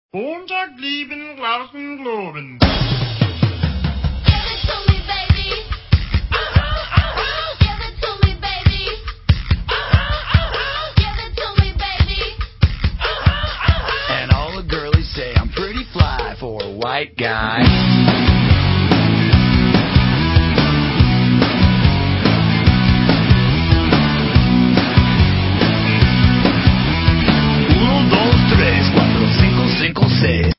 Montag lieben, Glauben, Globen. Give it to me, baby. Give it to me, baby. Give it to me, baby. And all the girlies say I'm pretty fly for a white guy.